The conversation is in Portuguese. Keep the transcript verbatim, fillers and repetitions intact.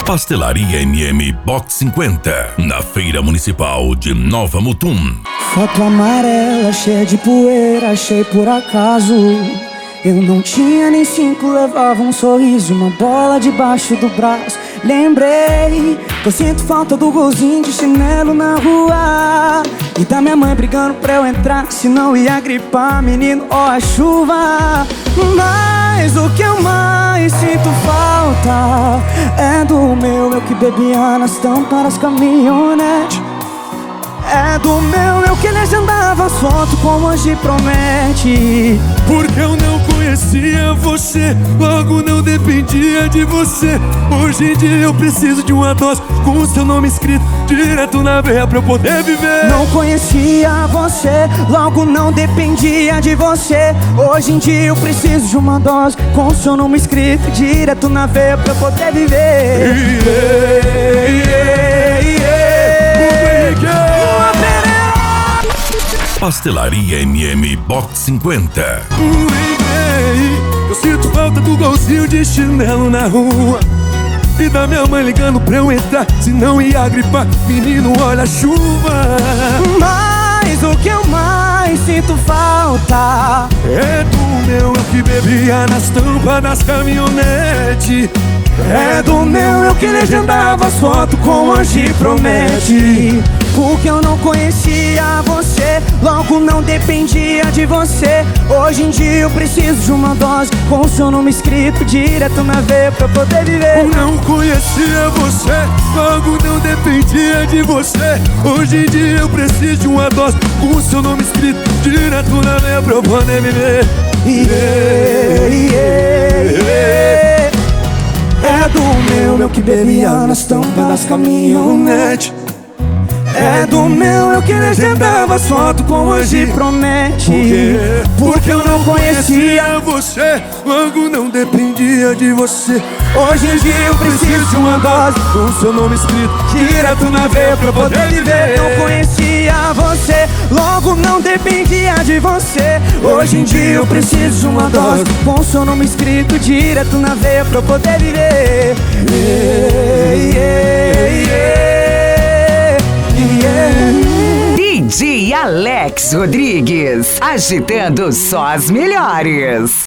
Pastelaria M M Box cinquenta, na Feira Municipal de Nova Mutum. Foto amarela, cheia de poeira, achei por acaso. Eu não tinha nem cinco, levava um sorriso, uma bola debaixo do braço. Lembrei que eu sinto falta do golzinho de chinelo na rua e da minha mãe brigando pra eu entrar, senão ia gripar, menino, ó a chuva. Mas o que eu mais sinto falta é do meu eu que bebia nas tampas das caminhonetes. É do meu eu que legendava as fotos como hoje promete. Porque eu não conhecia você, logo não dependia de você. Hoje em dia eu preciso de uma dose com o seu nome escrito direto na veia pra eu poder viver. Não conhecia você, logo não dependia de você. Hoje em dia eu preciso de uma dose com o seu nome escrito direto na veia pra eu poder viver. Yeah, yeah, yeah. Pastelaria M M Box cinquenta. Eu sinto falta do golzinho de chinelo na rua e da minha mãe ligando pra eu entrar, senão ia gripar, menino, olha a chuva. Mas o que eu mais sinto falta é do meu eu que bebia nas tampas das caminhonetes. É do meu eu que legendava as fotos com hoje promete. Porque eu não conhecia você, logo não dependia de você. Hoje em dia eu preciso de uma dose com o seu nome escrito direto na veia pra eu poder viver. Eu não conhecia você, logo não dependia de você. Hoje em dia eu preciso de uma dose com o seu nome escrito direto na veia pra eu poder viver. Yeah, yeah, yeah. É do meu eu que bebia nas tampas das caminhonetes. É do meu eu que legendava as fotos com hoje promete. Por Porque eu não conhecia você, logo não dependia de você. Hoje em dia eu preciso de uma dose com o seu nome escrito direto na veia pra eu poder viver. Não conhecia você, logo não dependia de você. Hoje em dia eu preciso de uma dose com o seu nome escrito direto na veia pra eu poder viver. Yeah, yeah, yeah. D J Alex Rodrigues, agitando só as melhores.